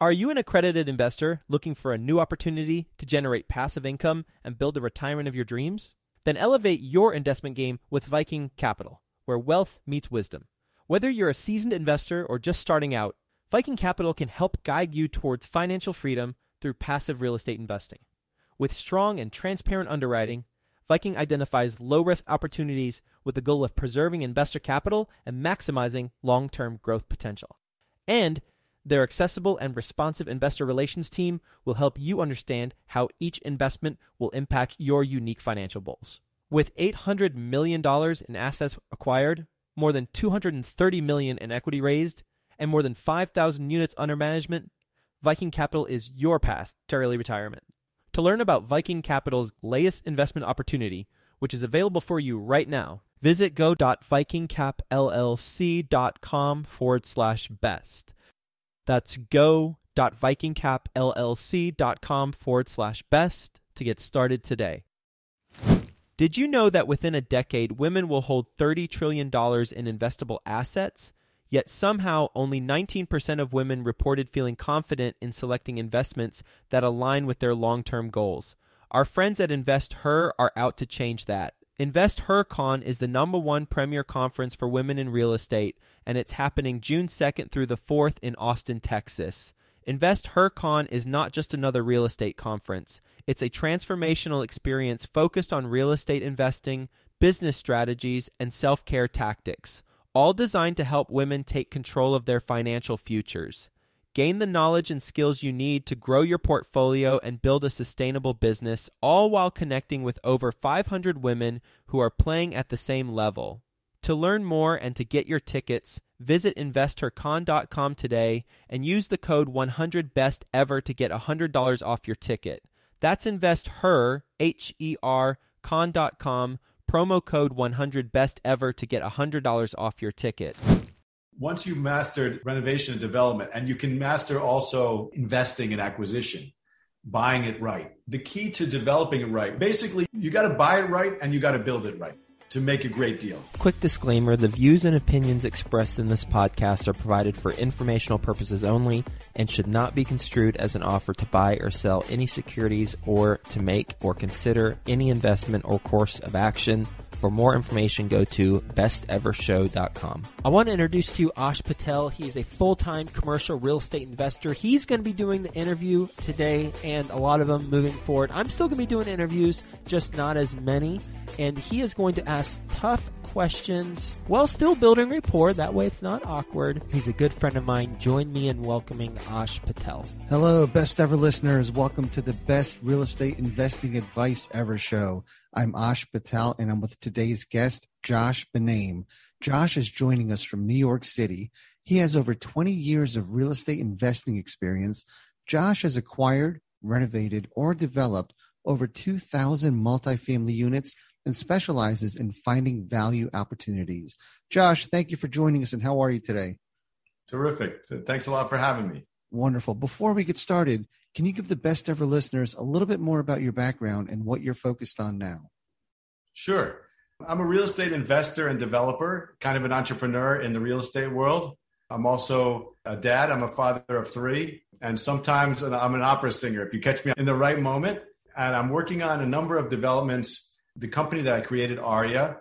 Are you an accredited investor looking for a new opportunity to generate passive income and build the retirement of your dreams? Then elevate your investment game with Viking Capital, where wealth meets wisdom. Whether you're a seasoned investor or just starting out, Viking Capital can help guide you towards financial freedom through passive real estate investing. With strong and transparent underwriting, Viking identifies low-risk opportunities with the goal of preserving investor capital and maximizing long-term growth potential. And their accessible and responsive investor relations team will help you understand how each investment will impact your unique financial goals. With $800 million in assets acquired, more than $230 million in equity raised, and more than 5,000 units under management, Viking Capital is your path to early retirement. To learn about Viking Capital's latest investment opportunity, which is available for you right now, visit go.vikingcapllc.com/best. That's go.vikingcapllc.com/best to get started today. Did you know that within a decade, women will hold $30 trillion in investable assets? Yet somehow only 19% of women reported feeling confident in selecting investments that align with their long-term goals. Our friends at InvestHer are out to change that. InvestHerCon is the #1 premier conference for women in real estate, and it's happening June 2nd through the 4th in Austin, Texas. InvestHerCon is not just another real estate conference. It's a transformational experience focused on real estate investing, business strategies, and self-care tactics, all designed to help women take control of their financial futures. Gain the knowledge and skills you need to grow your portfolio and build a sustainable business, all while connecting with over 500 women who are playing at the same level. To learn more and to get your tickets, visit InvestHerCon.com today and use the code 100BESTEVER to get $100 off your ticket. That's InvestHer, H-E-R, con.com, promo code 100BESTEVER to get $100 off your ticket. Once you've mastered renovation and development, and you can master also investing and acquisition, buying it right. The key to developing it right, basically, you got to buy it right and you got to build it right to make a great deal. Quick disclaimer, the views and opinions expressed in this podcast are provided for informational purposes only and should not be construed as an offer to buy or sell any securities or to make or consider any investment or course of action. For more information, go to bestevershow.com. I want to introduce to you Ash Patel. He's a full-time commercial real estate investor. He's going to be doing the interview today and a lot of them moving forward. I'm still going to be doing interviews, just not as many. And he is going to ask tough questions while still building rapport. That way it's not awkward. He's a good friend of mine. Join me in welcoming Ash Patel. Hello, Best Ever listeners. Welcome to the Best Real Estate Investing Advice Ever show. I'm Ash Patel, and I'm with today's guest, Josh Benaim. Josh is joining us from New York City. He has over 20 years of real estate investing experience. Josh has acquired, renovated, or developed over 2,000 multifamily units and specializes in finding value opportunities. Josh, thank you for joining us, and how are you today? Terrific. Thanks a lot for having me. Wonderful. Before we get started, can you give the Best Ever listeners a little bit more about your background and what you're focused on now? Sure. I'm a real estate investor and developer, kind of an entrepreneur in the real estate world. I'm also a dad. I'm a father of 3. And sometimes I'm an opera singer, if you catch me in the right moment. And I'm working on a number of developments. The company that I created, Aria,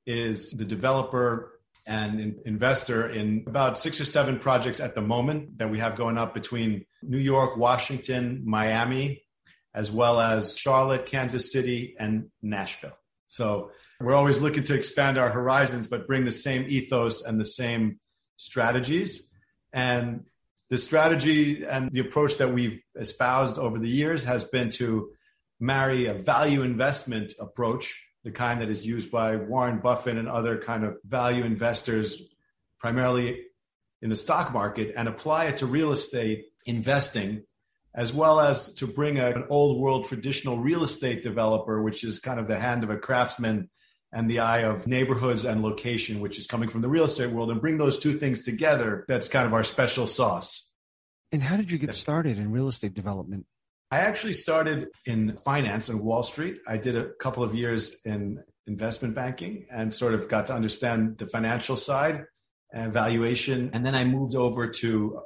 is the developer and investor in about 6 or 7 projects at the moment that we have going up between New York, Washington, Miami, as well as Charlotte, Kansas City, and Nashville. So we're always looking to expand our horizons, but bring the same ethos and the same strategies. And the strategy and the approach that we've espoused over the years has been to marry a value investment approach, the kind that is used by Warren Buffett and other kind of value investors, primarily in the stock market, and apply it to real estate investing, as well as to bring an old world traditional real estate developer, which is kind of the hand of a craftsman and the eye of neighborhoods and location, which is coming from the real estate world, and bring those two things together. That's kind of our special sauce. And how did you get started in real estate development? I actually started in finance and Wall Street. I did a couple of years in investment banking and sort of got to understand the financial side and valuation. And then I moved over to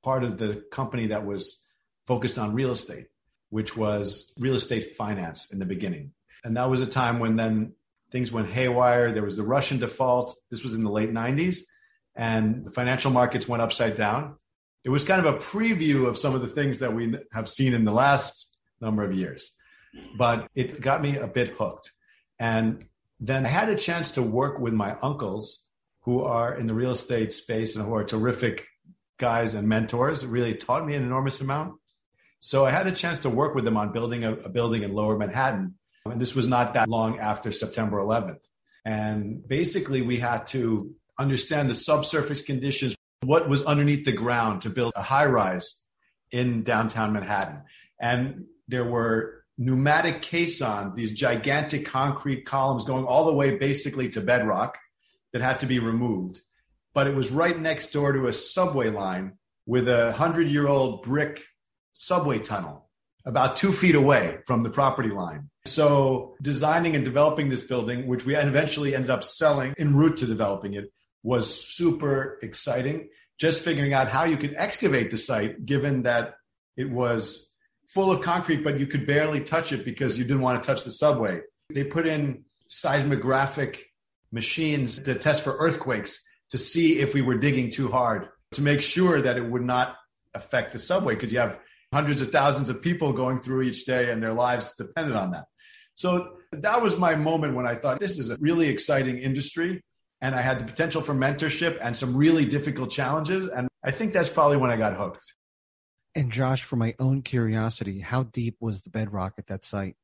part of the company that was focused on real estate, which was real estate finance in the beginning. And that was a time when then things went haywire. There was the Russian default. This was in the late 90s. And the financial markets went upside down. It was kind of a preview of some of the things that we have seen in the last number of years. But it got me a bit hooked. And then I had a chance to work with my uncles who are in the real estate space and who are terrific guys and mentors. It really taught me an enormous amount. So I had a chance to work with them on building a building in Lower Manhattan. And this was not that long after September 11th. And basically we had to understand the subsurface conditions, what was underneath the ground to build a high rise in downtown Manhattan. And there were pneumatic caissons, these gigantic concrete columns going all the way basically to bedrock that had to be removed. But it was right next door to a subway line with a 100-year-old brick subway tunnel about 2 feet away from the property line. So designing and developing this building, which we eventually ended up selling en route to developing it, was super exciting. Just figuring out how you could excavate the site, given that it was full of concrete, but you could barely touch it because you didn't want to touch the subway. They put in seismographic machines to test for earthquakes to see if we were digging too hard, to make sure that it would not affect the subway, because you have hundreds of thousands of people going through each day and their lives depended on that. So that was my moment when I thought, this is a really exciting industry. And I had the potential for mentorship and some really difficult challenges. And I think that's probably when I got hooked. And Josh, for my own curiosity, how deep was the bedrock at that site?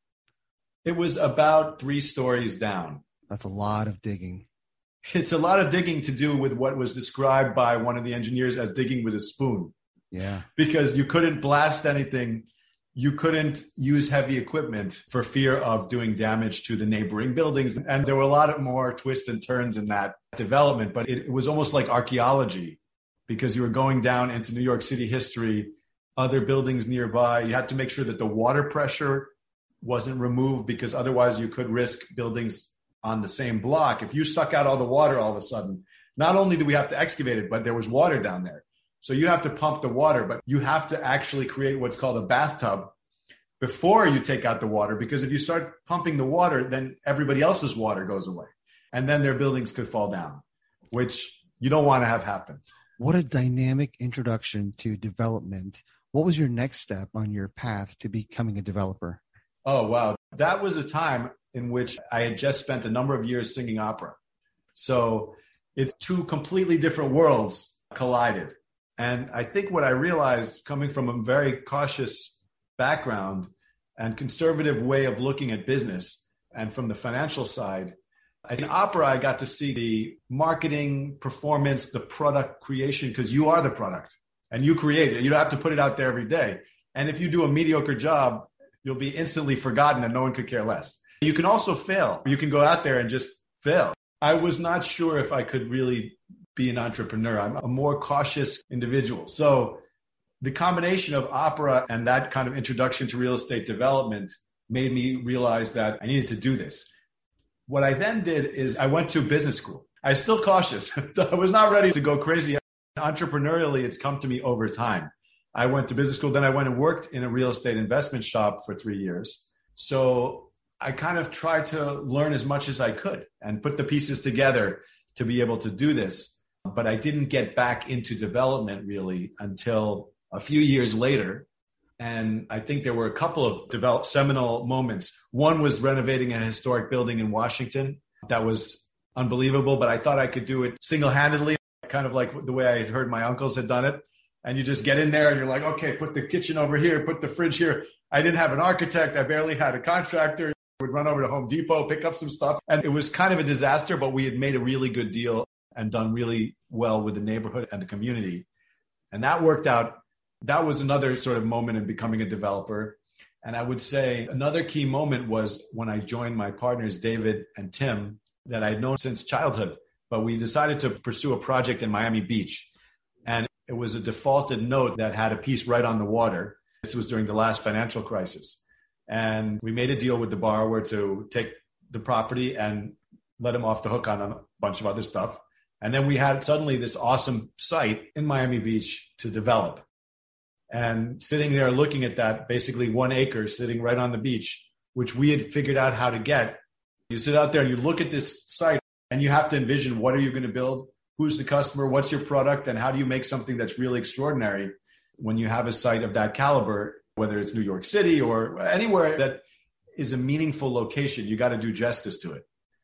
It was about 3 stories down. That's a lot of digging. It's a lot of digging to do with what was described by one of the engineers as digging with a spoon. Yeah. Because you couldn't blast anything. You couldn't use heavy equipment for fear of doing damage to the neighboring buildings. And there were a lot more twists and turns in that development, but it was almost like archaeology because you were going down into New York City history, other buildings nearby. You had to make sure that the water pressure wasn't removed because otherwise you could risk buildings on the same block. If you suck out all the water all of a sudden, not only do we have to excavate it, but there was water down there. So you have to pump the water, but you have to actually create what's called a bathtub before you take out the water, because if you start pumping the water, then everybody else's water goes away. And then their buildings could fall down, which you don't want to have happen. What a dynamic introduction to development. What was your next step on your path to becoming a developer? Oh, wow. That was a time in which I had just spent a number of years singing opera. So it's 2 completely different worlds collided. And I think what I realized, coming from a very cautious background and conservative way of looking at business, and from the financial side, in opera, I got to see the marketing, performance, the product creation, because you are the product and you create it. You don't have to put it out there every day. And if you do a mediocre job, you'll be instantly forgotten and no one could care less. You can also fail. You can go out there and just fail. I was not sure if I could really be an entrepreneur. I'm a more cautious individual. So the combination of opera and that kind of introduction to real estate development made me realize that I needed to do this. What I then did is I went to business school. I was still cautious. I was not ready to go crazy. Entrepreneurially, it's come to me over time. I went to business school. Then I went and worked in a real estate investment shop for 3 years. So I kind of tried to learn as much as I could and put the pieces together to be able to do this. But I didn't get back into development really until a few years later. And I think there were a couple of seminal moments. One was renovating a historic building in Washington. That was unbelievable, but I thought I could do it single-handedly, kind of like the way I had heard my uncles had done it. And you just get in there and you're like, okay, put the kitchen over here, put the fridge here. I didn't have an architect. I barely had a contractor. We'd run over to Home Depot, pick up some stuff. And it was kind of a disaster, but we had made a really good deal and done really well with the neighborhood and the community. And that worked out. That was another sort of moment in becoming a developer. And I would say another key moment was when I joined my partners, David and Tim, that I'd known since childhood. But we decided to pursue a project in Miami Beach. And it was a defaulted note that had a piece right on the water. This was during the last financial crisis. And we made a deal with the borrower to take the property and let him off the hook on a bunch of other stuff. And then we had suddenly this awesome site in Miami Beach to develop. And sitting there looking at that, basically 1 acre sitting right on the beach, which we had figured out how to get. You sit out there and you look at this site and you have to envision, what are you going to build? Who's the customer? What's your product? And how do you make something that's really extraordinary when you have a site of that caliber, whether it's New York City or anywhere that is a meaningful location, you got to do justice to it.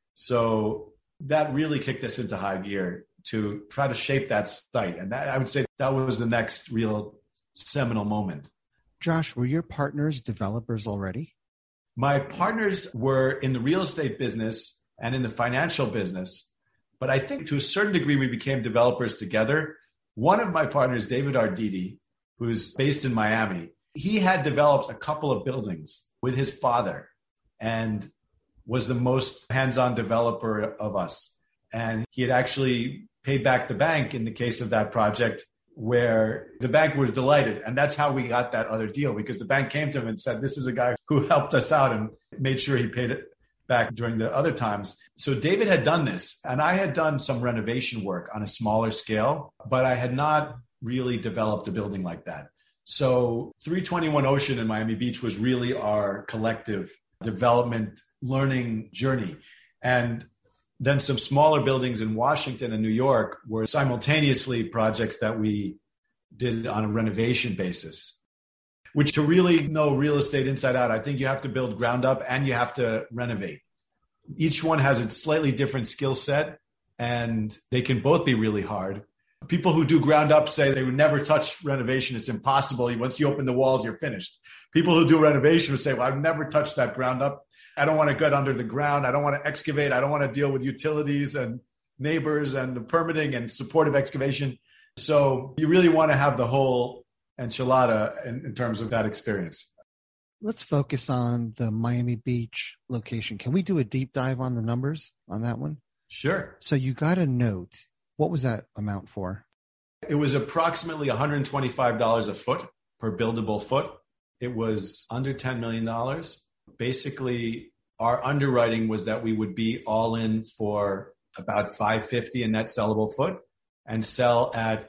So that really kicked us into high gear to try to shape that site. And that, I would say that was the next real seminal moment. Josh, were your partners developers already? My partners were in the real estate business and in the financial business. But I think to a certain degree, we became developers together. One of my partners, David Arditi, who's based in Miami, he had developed a couple of buildings with his father and was the most hands-on developer of us. And he had actually paid back the bank in the case of that project, where the bank was delighted. And that's how we got that other deal, because the bank came to him and said, this is a guy who helped us out, and made sure he paid it back during the other times. So David had done this, and I had done some renovation work on a smaller scale, but I had not really developed a building like that. So 321 Ocean in Miami Beach was really our collective development learning journey. And then some smaller buildings in Washington and New York were simultaneously projects that we did on a renovation basis, which, to really know real estate inside out, I think you have to build ground up and you have to renovate. Each one has a slightly different skill set, and they can both be really hard. People who do ground up say they would never touch renovation. It's impossible. Once you open the walls, you're finished. People who do renovation would say, well, I've never touched that ground up. I don't want to get under the ground. I don't want to excavate. I don't want to deal with utilities and neighbors and the permitting and supportive excavation. So you really want to have the whole enchilada in terms of that experience. Let's focus on the Miami Beach location. Can we do a deep dive on the numbers on that one? Sure. So you got a note. What was that amount for? It was approximately $125 a foot per buildable foot. It was under $10 million. Basically, our underwriting was that we would be all in for about $550 a net sellable foot and sell at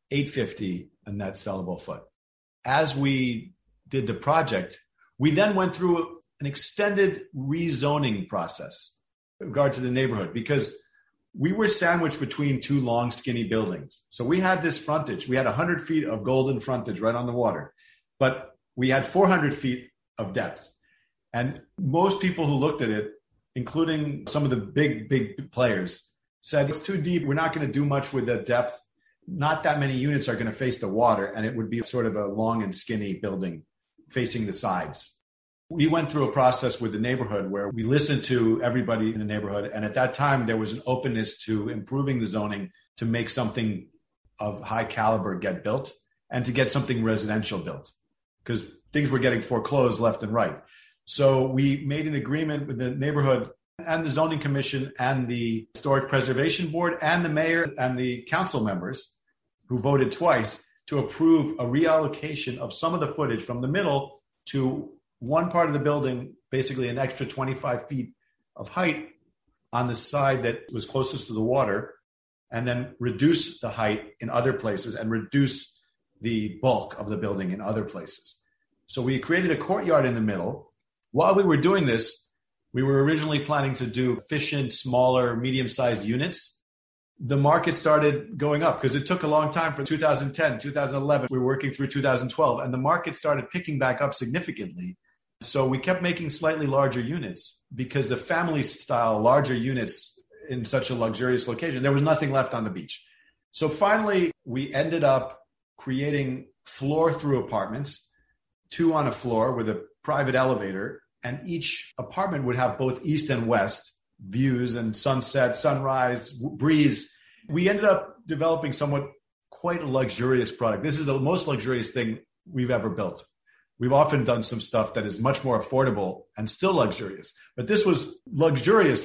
$850 a net sellable foot. As we did the project, we then went through an extended rezoning process in regard to the neighborhood, because we were sandwiched between two long, skinny buildings. So we had this frontage. We had 100 feet of golden frontage right on the water, but we had 400 feet of depth. And most people who looked at it, including some of the big players, said it's too deep. We're not going to do much with the depth. Not that many units are going to face the water, and it would be sort of a long and skinny building facing the sides. We went through a process with the neighborhood where we listened to everybody in the neighborhood. And at that time, there was an openness to improving the zoning to make something of high caliber get built and to get something residential built, because things were getting foreclosed left and right. So we made an agreement with the neighborhood and the zoning commission and the historic preservation board and the mayor and the council members, who voted twice, to approve a reallocation of some of the footage from the middle to one part of the building, basically an extra 25 feet of height on the side that was closest to the water, and then reduce the height in other places and reduce the bulk of the building in other places. So we created a courtyard in the middle. While we were doing this, we were originally planning to do efficient, smaller, medium-sized units. The market started going up because it took a long time for 2010, 2011. We were working through 2012, and the market started picking back up significantly. So we kept making slightly larger units because the family style larger units in such a luxurious location, there was nothing left on the beach. So finally, we ended up creating floor-through apartments, 2 on a floor with a private elevator, and each apartment would have both east and west views and sunset, sunrise, breeze. We ended up developing quite a luxurious product. This is the most luxurious thing we've ever built. We've often done some stuff that is much more affordable and still luxurious, but this was luxurious.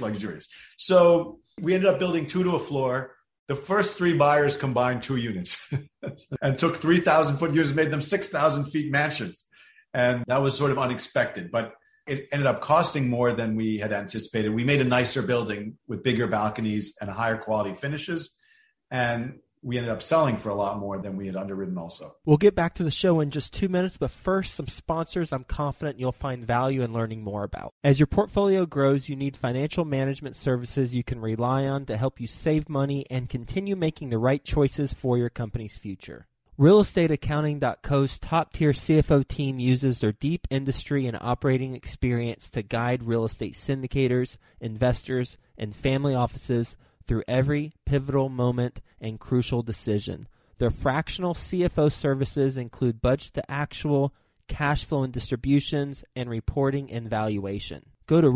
So we ended up building 2 to a floor. The first 3 buyers combined 2 units and took 3,000 foot units, made them 6,000 feet mansions. And that was sort of unexpected, but it ended up costing more than we had anticipated. We made a nicer building with bigger balconies and higher quality finishes. And we ended up selling for a lot more than we had underwritten also. We'll get back to the show in just 2 minutes, but first, some sponsors I'm confident you'll find value in learning more about. As your portfolio grows, you need financial management services you can rely on to help you save money and continue making the right choices for your company's future. RealestateAccounting.co's top-tier CFO team uses their deep industry and operating experience to guide real estate syndicators, investors, and family offices through every pivotal moment and crucial decision. Their fractional CFO services include budget to actual, cash flow and distributions, and reporting and valuation. Go to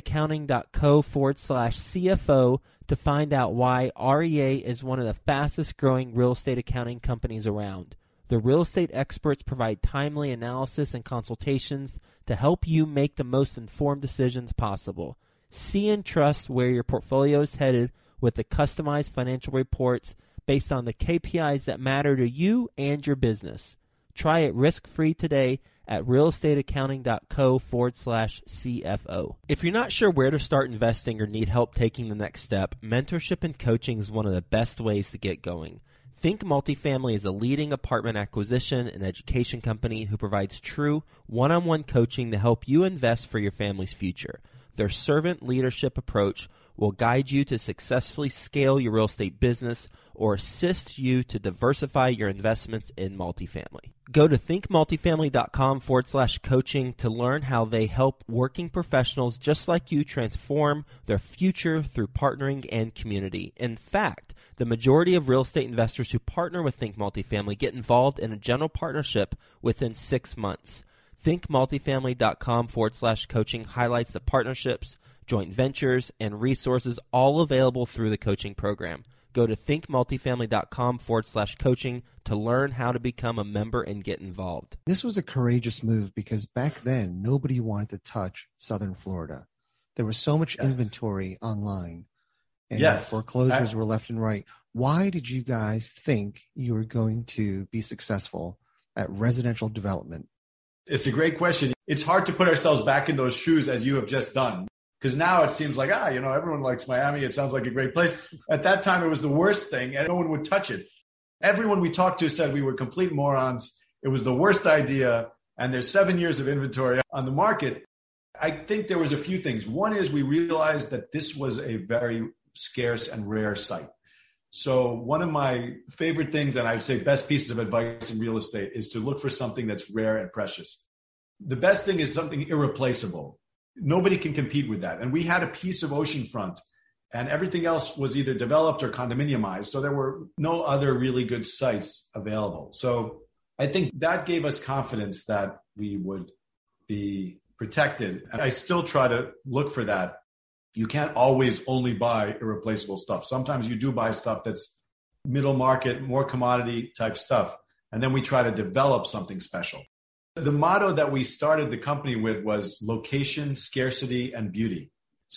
realestateaccounting.co/CFO to find out why REA is one of the fastest growing real estate accounting companies around. The real estate experts provide timely analysis and consultations to help you make the most informed decisions possible. See and trust where your portfolio is headed with the customized financial reports based on the KPIs that matter to you and your business. Try it risk-free today at realestateaccounting.co/CFO. If you're not sure where to start investing or need help taking the next step, mentorship and coaching is one of the best ways to get going. Think Multifamily is a leading apartment acquisition and education company who provides true one-on-one coaching to help you invest for your family's future. Their servant leadership approach will guide you to successfully scale your real estate business or assist you to diversify your investments in multifamily. Go to thinkmultifamily.com/coaching to learn how they help working professionals just like you transform their future through partnering and community. In fact, the majority of real estate investors who partner with Think Multifamily get involved in a general partnership within 6 months. thinkmultifamily.com/coaching highlights the partnerships, joint ventures, and resources all available through the coaching program. Go to thinkmultifamily.com/coaching to learn how to become a member and get involved. This was a courageous move because back then, nobody wanted to touch Southern Florida. There was so much inventory online, and foreclosures were left and right. Why did you guys think you were going to be successful at residential development? It's a great question. It's hard to put ourselves back in those shoes as you have just done. Because now it seems like, everyone likes Miami. It sounds like a great place. At that time, it was the worst thing, and no one would touch it. Everyone we talked to said we were complete morons. It was the worst idea, and there's 7 years of inventory on the market. I think there was a few things. One is we realized that this was a very scarce and rare site. So one of my favorite things, and I'd say best pieces of advice in real estate, is to look for something that's rare and precious. The best thing is something irreplaceable. Nobody can compete with that. And we had a piece of oceanfront, and everything else was either developed or condominiumized. So there were no other really good sites available. So I think that gave us confidence that we would be protected. And I still try to look for that. You can't always only buy irreplaceable stuff. Sometimes you do buy stuff that's middle market, more commodity type stuff. And then we try to develop something special. The motto that we started the company with was location, scarcity, and beauty.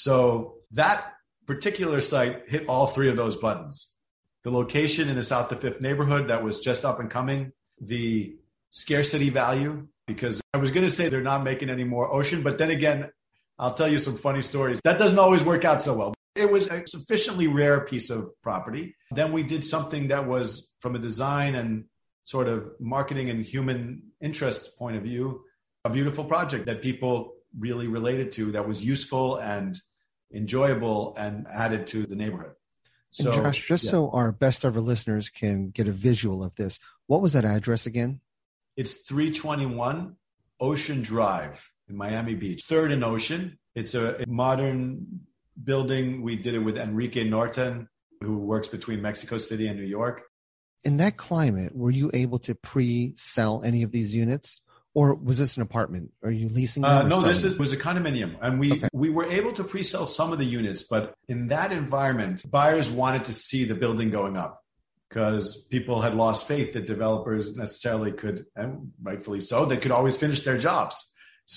So that particular site hit all three of those buttons. The location in the South the Fifth neighborhood that was just up and coming, the scarcity value, because I was going to say they're not making any more ocean, but then again, I'll tell you some funny stories. That doesn't always work out so well. It was a sufficiently rare piece of property. Then we did something that was, from a design and sort of marketing and human interest point of view, a beautiful project that people really related to, that was useful and enjoyable and added to the neighborhood. So, and Josh, so our best ever listeners can get a visual of this, what was that address again? It's 321 Ocean Drive in Miami Beach, 3rd and Ocean. It's a modern building. We did it with Enrique Norton, who works between Mexico City and New York. In that climate, were you able to pre-sell any of these units, or was this an apartment? Are you leasing them? No, this was a condominium, and we were able to pre-sell some of the units, but in that environment, buyers wanted to see the building going up because people had lost faith that developers necessarily could, and rightfully so, they could always finish their jobs.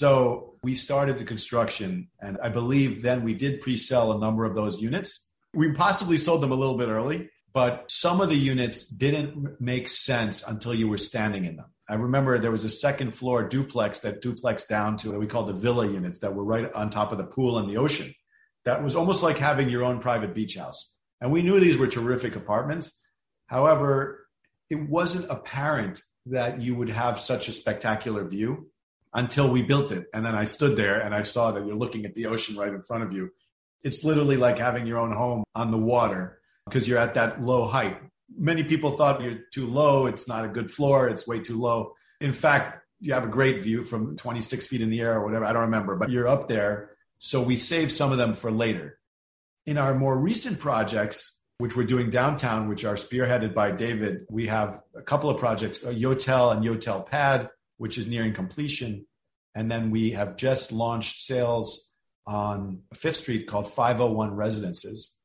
So we started the construction, and I believe then we did pre-sell a number of those units. We possibly sold them a little bit early, but some of the units didn't make sense until you were standing in them. I remember there was a second floor duplex that duplexed down to what we call the villa units that were right on top of the pool and the ocean. That was almost like having your own private beach house. And we knew these were terrific apartments. However, it wasn't apparent that you would have such a spectacular view until we built it. And then I stood there and I saw that you're looking at the ocean right in front of you. It's literally like having your own home on the water because you're at that low height. Many people thought you're too low. It's not a good floor. It's way too low. In fact, you have a great view from 26 feet in the air or whatever. I don't remember, but you're up there. So we saved some of them for later. In our more recent projects, which we're doing downtown, which are spearheaded by David, we have a couple of projects, Yotel and Yotel Pad, which is nearing completion. And then we have just launched sales on 5th Street called 501 Residences.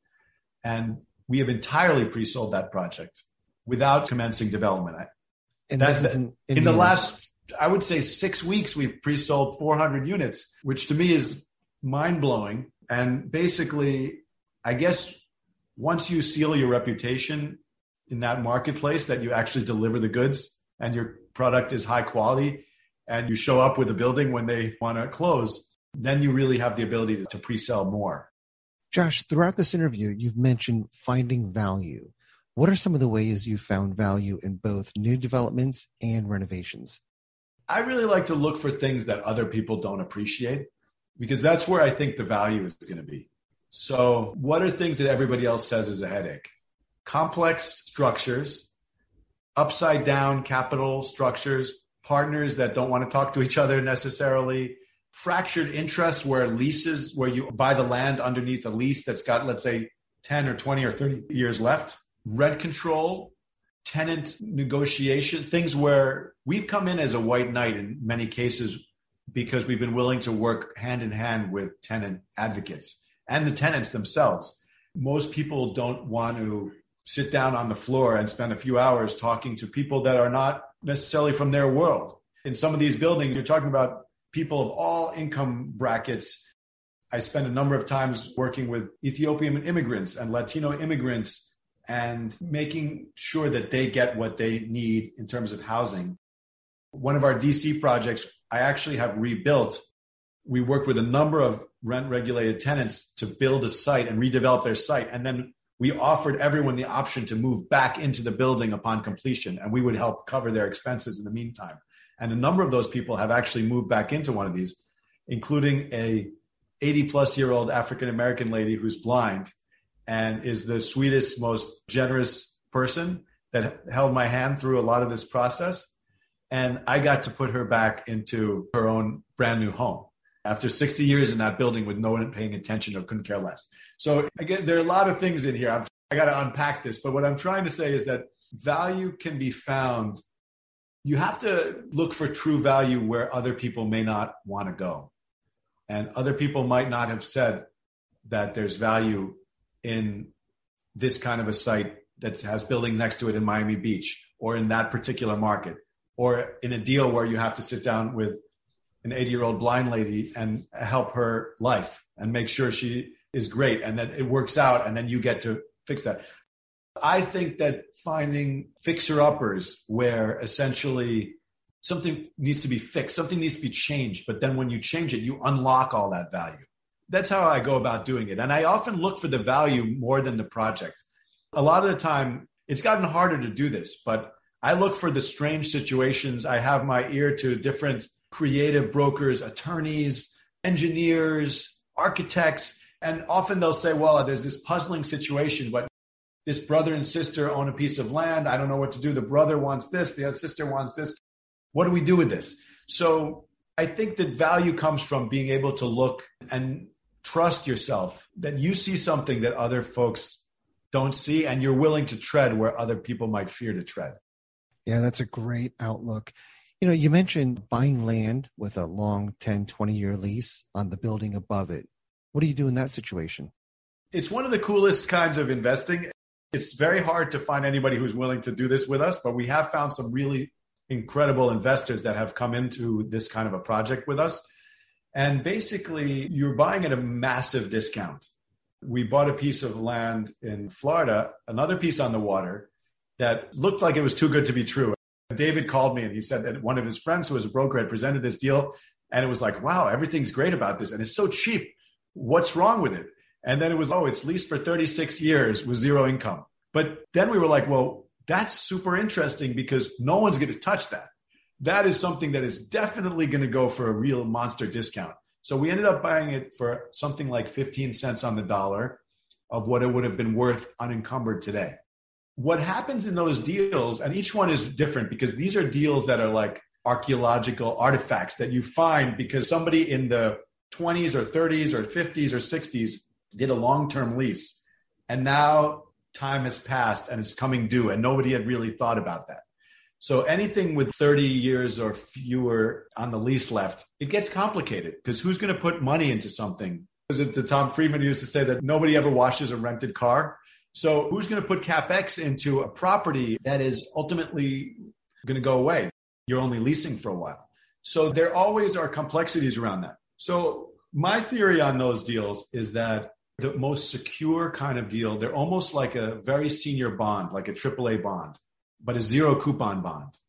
And we have entirely pre-sold that project without commencing development. And that's in the last, I would say 6 weeks, we've pre-sold 400 units, which to me is mind-blowing. And basically, I guess once you seal your reputation in that marketplace, that you actually deliver the goods and your product is high quality and you show up with a building when they want to close, then you really have the ability to pre-sell more. Josh, throughout this interview, you've mentioned finding value. What are some of the ways you found value in both new developments and renovations? I really like to look for things that other people don't appreciate because that's where I think the value is going to be. So what are things that everybody else says is a headache? Complex structures, upside down capital structures, partners that don't want to talk to each other necessarily, fractured interests where leases, where you buy the land underneath a lease that's got, let's say, 10 or 20 or 30 years left, rent control, tenant negotiation, things where we've come in as a white knight in many cases because we've been willing to work hand in hand with tenant advocates and the tenants themselves. Most people don't want to sit down on the floor and spend a few hours talking to people that are not necessarily from their world. In some of these buildings, you're talking about people of all income brackets. I spent a number of times working with Ethiopian immigrants and Latino immigrants and making sure that they get what they need in terms of housing. One of our DC projects, I actually have rebuilt. We worked with a number of rent-regulated tenants to build a site and redevelop their site. And then we offered everyone the option to move back into the building upon completion, and we would help cover their expenses in the meantime. And a number of those people have actually moved back into one of these, including a 80-plus-year-old African-American lady who's blind and is the sweetest, most generous person that held my hand through a lot of this process. And I got to put her back into her own brand new home after 60 years in that building with no one paying attention or couldn't care less. So again, there are a lot of things in here. I got to unpack this, but what I'm trying to say is that value can be found. You have to look for true value where other people may not want to go. And other people might not have said that there's value in this kind of a site that has building next to it in Miami Beach or in that particular market or in a deal where you have to sit down with an 80-year-old blind lady and help her life and make sure she is great and that it works out and then you get to fix that. I think that finding fixer-uppers where essentially something needs to be fixed, something needs to be changed, but then when you change it, you unlock all that value. That's how I go about doing it. And I often look for the value more than the project. A lot of the time, it's gotten harder to do this, but I look for the strange situations. I have my ear to different creative brokers, attorneys, engineers, architects, and often they'll say, well, there's this puzzling situation, but this brother and sister own a piece of land. I don't know what to do. The brother wants this. The other sister wants this. What do we do with this? So I think that value comes from being able to look and trust yourself that you see something that other folks don't see and you're willing to tread where other people might fear to tread. Yeah, that's a great outlook. You know, you mentioned buying land with a long 10, 20-year lease on the building above it. What do you do in that situation? It's one of the coolest kinds of investing. It's very hard to find anybody who's willing to do this with us, but we have found some really incredible investors that have come into this kind of a project with us. And basically, you're buying at a massive discount. We bought a piece of land in Florida, another piece on the water that looked like it was too good to be true. David called me and he said that one of his friends who was a broker had presented this deal. And it was like, wow, everything's great about this. And it's so cheap. What's wrong with it? And then it was, it's leased for 36 years with zero income. But then we were like, well, that's super interesting because no one's going to touch that. That is something that is definitely going to go for a real monster discount. So we ended up buying it for something like 15 cents on the dollar of what it would have been worth unencumbered today. What happens in those deals, and each one is different because these are deals that are like archaeological artifacts that you find because somebody in the 20s or 30s or 50s or 60s did a long-term lease. And now time has passed and it's coming due and nobody had really thought about that. So anything with 30 years or fewer on the lease left, it gets complicated because who's going to put money into something? Is it the Tom Friedman used to say that nobody ever washes a rented car? So who's going to put CapEx into a property that is ultimately going to go away? You're only leasing for a while. So there always are complexities around that. So my theory on those deals is that the most secure kind of deal, they're almost like a very senior bond, like a AAA bond, but a zero coupon bond.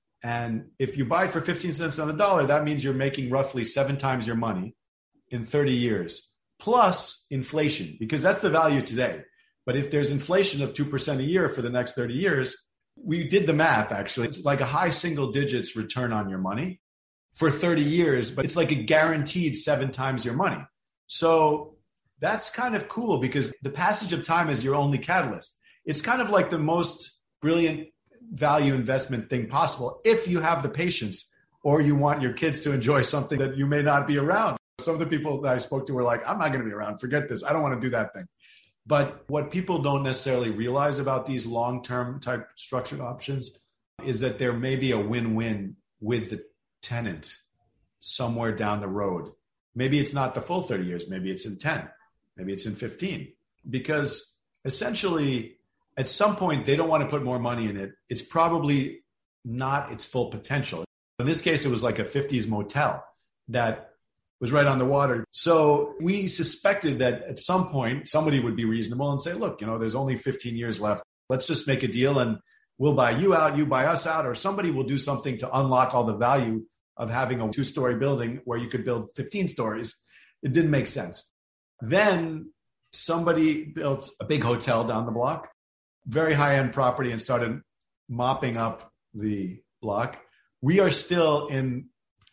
And if you buy it for 15 cents on the dollar, that means you're making roughly 7 times your money in 30 years, plus inflation, because that's the value today. But if there's inflation of 2% a year for the next 30 years, we did the math, actually. It's like a high single digits return on your money for 30 years, but it's like a guaranteed 7 times your money. So that's kind of cool because the passage of time is your only catalyst. It's kind of like the most brilliant value investment thing possible if you have the patience or you want your kids to enjoy something that you may not be around. Some of the people that I spoke to were like, I'm not going to be around. Forget this. I don't want to do that thing. But what people don't necessarily realize about these long-term type structured options is that there may be a win-win with the tenant somewhere down the road. Maybe it's not the full 30 years. Maybe it's in 10. Maybe it's in 15. Because essentially, at some point, they don't want to put more money in it. It's probably not its full potential. In this case, it was like a 50s motel that was right on the water. So we suspected that at some point, somebody would be reasonable and say, look, there's only 15 years left. Let's just make a deal and we'll buy you out, you buy us out, or somebody will do something to unlock all the value of having a 2-story building where you could build 15 stories. It didn't make sense. Then somebody built a big hotel down the block, very high-end property, and started mopping up the block. We are still in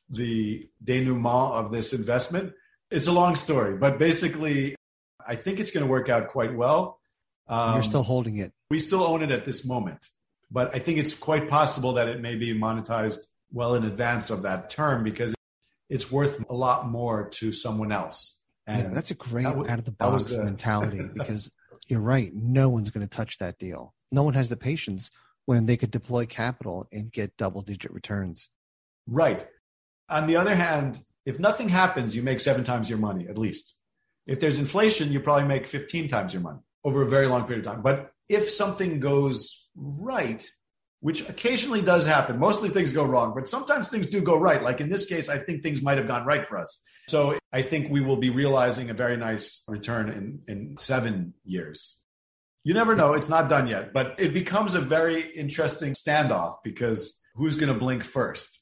the denouement of this investment. It's a long story, but basically, I think it's going to work out quite well. You're still holding it. We still own it at this moment, but I think it's quite possible that it may be monetized well in advance of that term because it's worth a lot more to someone else. And yeah, that's a great out-of-the-box mentality because you're right. No one's going to touch that deal. No one has the patience when they could deploy capital and get double-digit returns. Right. On the other hand, if nothing happens, you make 7 times your money, at least. If there's inflation, you probably make 15 times your money over a very long period of time. But if something goes right, which occasionally does happen, mostly things go wrong, but sometimes things do go right. Like in this case, I think things might have gone right for us. So I think we will be realizing a very nice return in 7 years. You never know. It's not done yet, but it becomes a very interesting standoff because who's going to blink first?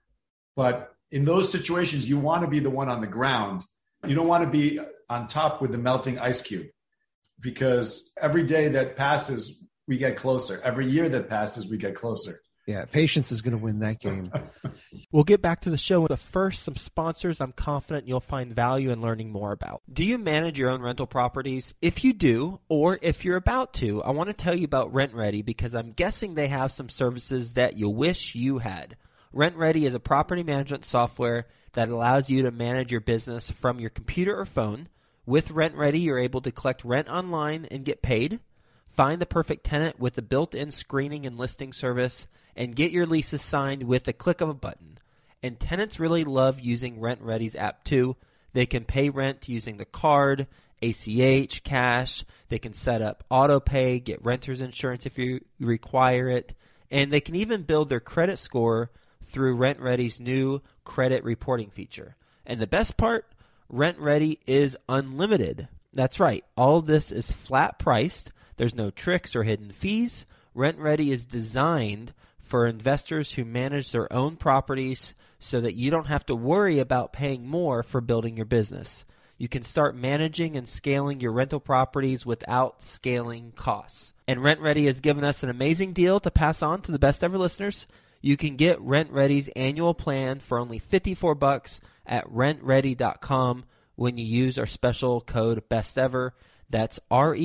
But in those situations, you want to be the one on the ground. You don't want to be on top with the melting ice cube because every day that passes, we get closer. Every year that passes, we get closer. Yeah, patience is going to win that game. We'll get back to the show, but first, some sponsors I'm confident you'll find value in learning more about. Do you manage your own rental properties? If you do, or if you're about to, I want to tell you about RentRedi because I'm guessing they have some services that you wish you had. RentRedi is a property management software that allows you to manage your business from your computer or phone. With RentRedi, you're able to collect rent online and get paid, find the perfect tenant with a built-in screening and listing service, and get your leases signed with the click of a button. And tenants really love using RentRedi's app too. They can pay rent using the card, ACH, cash. They can set up auto pay, get renter's insurance if you require it. And they can even build their credit score through RentRedi's new credit reporting feature. And the best part, RentRedi is unlimited. That's right. All of this is flat priced. There's no tricks or hidden fees. RentRedi is designed for investors who manage their own properties so that you don't have to worry about paying more for building your business. You can start managing and scaling your rental properties without scaling costs. And RentRedi has given us an amazing deal to pass on to the best ever listeners. You can get RentRedi's annual plan for only $54 at rentredi.com when you use our special code BESTEVER. That's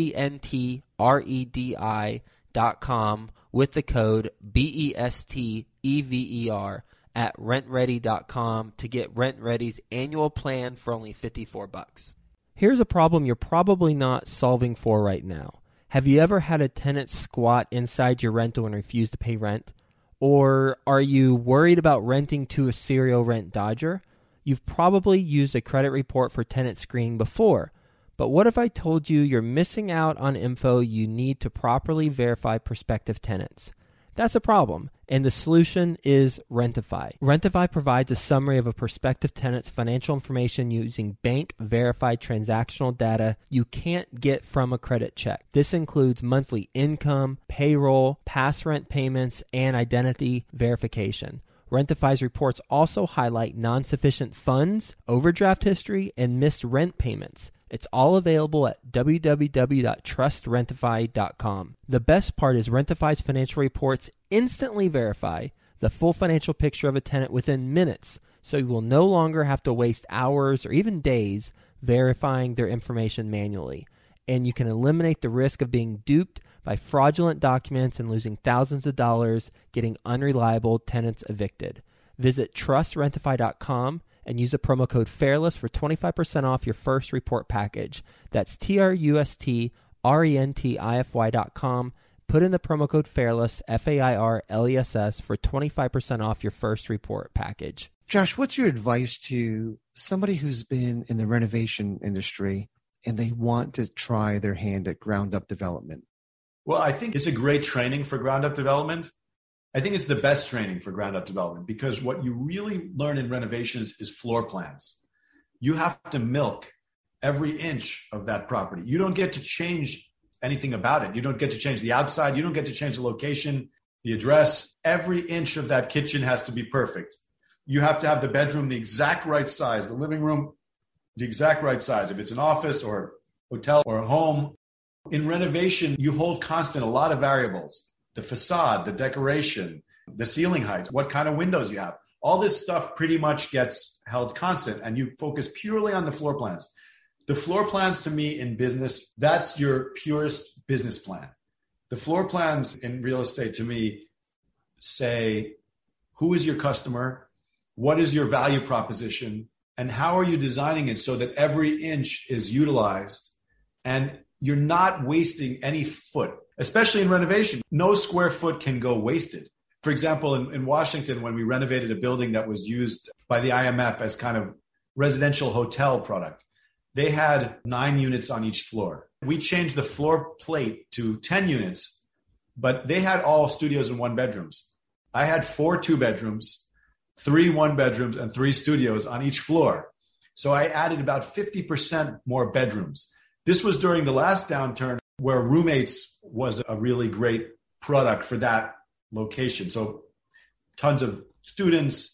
RentrEdi.com with the code BESTEVER at rentredi.com to get RentRedi's annual plan for only $54. Here's a problem you're probably not solving for right now. Have you ever had a tenant squat inside your rental and refuse to pay rent? Or are you worried about renting to a serial rent dodger? You've probably used a credit report for tenant screening before. But what if I told you you're missing out on info you need to properly verify prospective tenants? That's a problem, and the solution is Rentify. Rentify provides a summary of a prospective tenant's financial information using bank-verified transactional data you can't get from a credit check. This includes monthly income, payroll, past rent payments, and identity verification. Rentify's reports also highlight non-sufficient funds, overdraft history, and missed rent payments. It's all available at www.trustrentify.com. The best part is Rentify's financial reports instantly verify the full financial picture of a tenant within minutes, so you will no longer have to waste hours or even days verifying their information manually. And you can eliminate the risk of being duped by fraudulent documents and losing thousands of dollars getting unreliable tenants evicted. Visit trustrentify.com and use the promo code FAIRLESS for 25% off your first report package. That's trustrentify.com. Put in the promo code FAIRLESS, FAIRLESS, for 25% off your first report package. Josh, what's your advice to somebody who's been in the renovation industry and they want to try their hand at ground-up development? Well, I think it's a great training for ground-up development. I think it's the best training for ground-up development because what you really learn in renovations is floor plans. You have to milk every inch of that property. You don't get to change anything about it. You don't get to change the outside. You don't get to change the location, the address. Every inch of that kitchen has to be perfect. You have to have the bedroom the exact right size, the living room the exact right size. If it's an office or hotel or a home, in renovation, you hold constant a lot of variables. The facade, the decoration, the ceiling heights, what kind of windows you have. All this stuff pretty much gets held constant and you focus purely on the floor plans. The floor plans to me in business, that's your purest business plan. The floor plans in real estate to me say, who is your customer? What is your value proposition? And how are you designing it so that every inch is utilized and you're not wasting any foot? Especially in renovation, no square foot can go wasted. For example, in Washington, when we renovated a building that was used by the IMF as kind of residential hotel product, they had 9 units on each floor. We changed the floor plate to 10 units, but they had all studios and 1-bedrooms. I had 4 2-bedrooms, 3 1-bedrooms, and 3 studios on each floor. So I added about 50% more bedrooms. This was during the last downturn where roommates was a really great product for that location. So tons of students.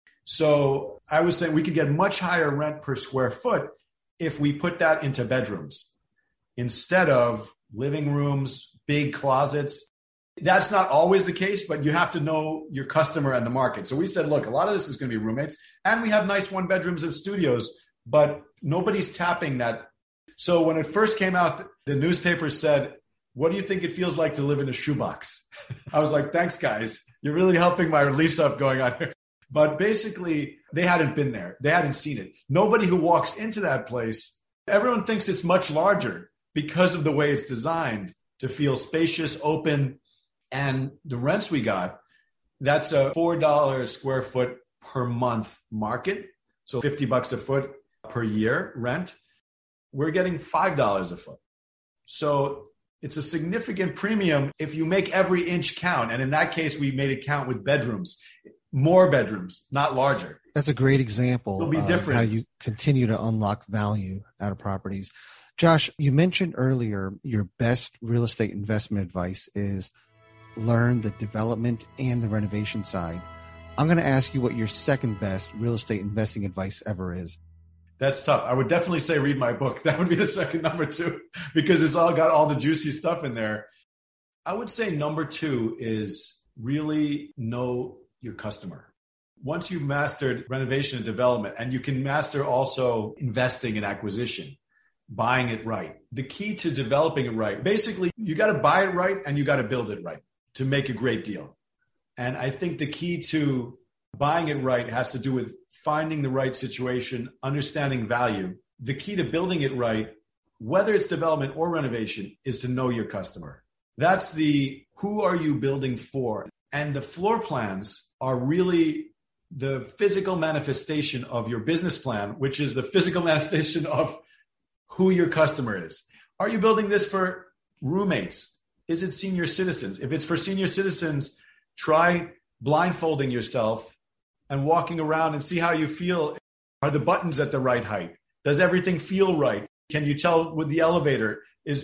So I was saying we could get much higher rent per square foot if we put that into bedrooms instead of living rooms, big closets. That's not always the case, but you have to know your customer and the market. So we said, look, a lot of this is going to be roommates and we have nice 1-bedrooms and studios, but nobody's tapping that. So when it first came out, the newspaper said, what do you think it feels like to live in a shoebox? I was like, thanks, guys. You're really helping my lease up going on here. But basically, they hadn't been there. They hadn't seen it. Nobody who walks into that place, everyone thinks it's much larger because of the way it's designed to feel spacious, open. And the rents we got, that's a $4 a square foot per month market. So $50 a foot per year rent. We're getting $5 a foot. So it's a significant premium if you make every inch count. And in that case, we made it count with bedrooms, more bedrooms, not larger. That's a great example It'll be different. How you continue to unlock value out of properties. Josh, you mentioned earlier your best real estate investment advice is learn the development and the renovation side. I'm going to ask you what your second best real estate investing advice ever is. That's tough. I would definitely say read my book. That would be the second number 2 because it's all got all the juicy stuff in there. I would say number 2 is really know your customer. Once you've mastered renovation and development, and you can master also investing in acquisition, buying it right. The key to developing it right, basically, you got to buy it right and you got to build it right to make a great deal. And I think the key to buying it right has to do with finding the right situation, understanding value. The key to building it right, whether it's development or renovation, is to know your customer. That's the who are you building for? And the floor plans are really the physical manifestation of your business plan, which is the physical manifestation of who your customer is. Are you building this for roommates? Is it senior citizens? If it's for senior citizens, try blindfolding yourself and walking around and see how you feel. Are the buttons at the right height? Does everything feel right? Can you tell with the elevator?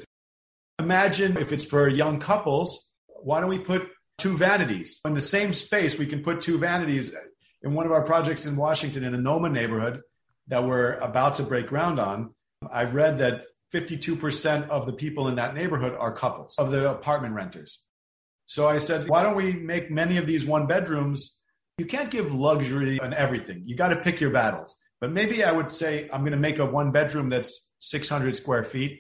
Imagine if it's for young couples, why don't we put 2 vanities? In the same space, we can put 2 vanities. In one of our projects in Washington, in a NoMa neighborhood that we're about to break ground on, I've read that 52% of the people in that neighborhood are couples, of the apartment renters. So I said, why don't we make many of these 1 bedrooms? You can't give luxury on everything. You got to pick your battles. But maybe I would say I'm going to make a 1 bedroom that's 600 square feet,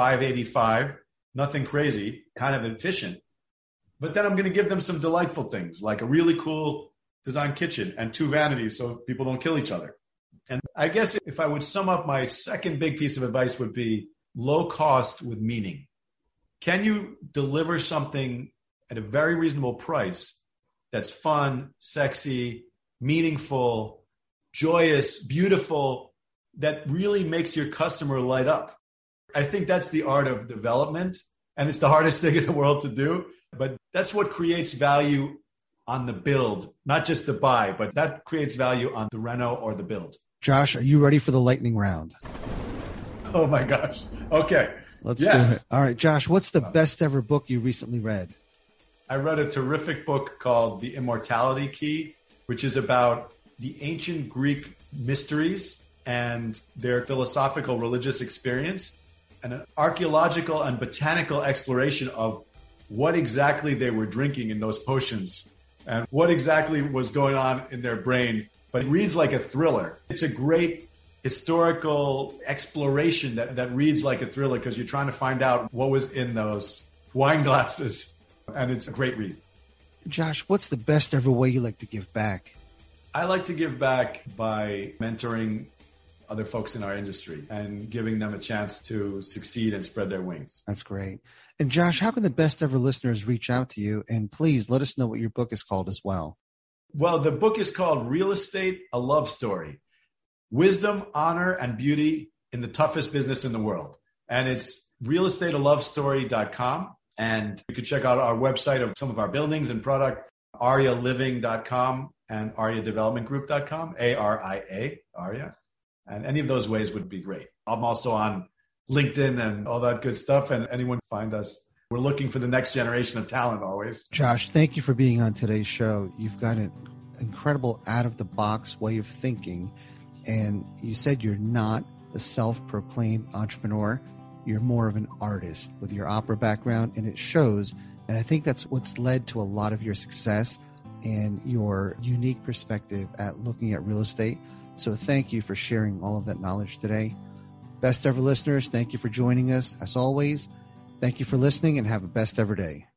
585, nothing crazy, kind of efficient. But then I'm going to give them some delightful things, like a really cool design kitchen and 2 vanities so people don't kill each other. And I guess if I would sum up, my second big piece of advice would be low cost with meaning. Can you deliver something at a very reasonable price that's fun, sexy, meaningful, joyous, beautiful, that really makes your customer light up? I think that's the art of development, and it's the hardest thing in the world to do. But that's what creates value on the build, not just the buy, but that creates value on the reno or the build. Josh, are you ready for the lightning round? Oh my gosh. Okay. Let's do it. All right, Josh, what's the best ever book you recently read? I read a terrific book called The Immortality Key, which is about the ancient Greek mysteries and their philosophical religious experience, and an archaeological and botanical exploration of what exactly they were drinking in those potions and what exactly was going on in their brain. But it reads like a thriller. It's a great historical exploration that reads like a thriller because you're trying to find out what was in those wine glasses. And it's a great read. Josh, what's the best ever way you like to give back? I like to give back by mentoring other folks in our industry and giving them a chance to succeed and spread their wings. That's great. And Josh, how can the best ever listeners reach out to you? And please let us know what your book is called as well. Well, the book is called Real Estate, A Love Story: Wisdom, Honor, and Beauty in the Toughest Business in the World. And it's realestatealovestory.com. And you can check out our website of some of our buildings and product, arialiving.com and ariadevelopmentgroup.com, ARIA, Aria. And any of those ways would be great. I'm also on LinkedIn and all that good stuff. And anyone find us. We're looking for the next generation of talent always. Josh, thank you for being on today's show. You've got an incredible out-of-the-box way of thinking. And you said you're not a self-proclaimed entrepreneur. You're more of an artist with your opera background, and it shows. And I think that's what's led to a lot of your success and your unique perspective at looking at real estate. So thank you for sharing all of that knowledge today. Best ever listeners, thank you for joining us. As always, thank you for listening and have a best ever day.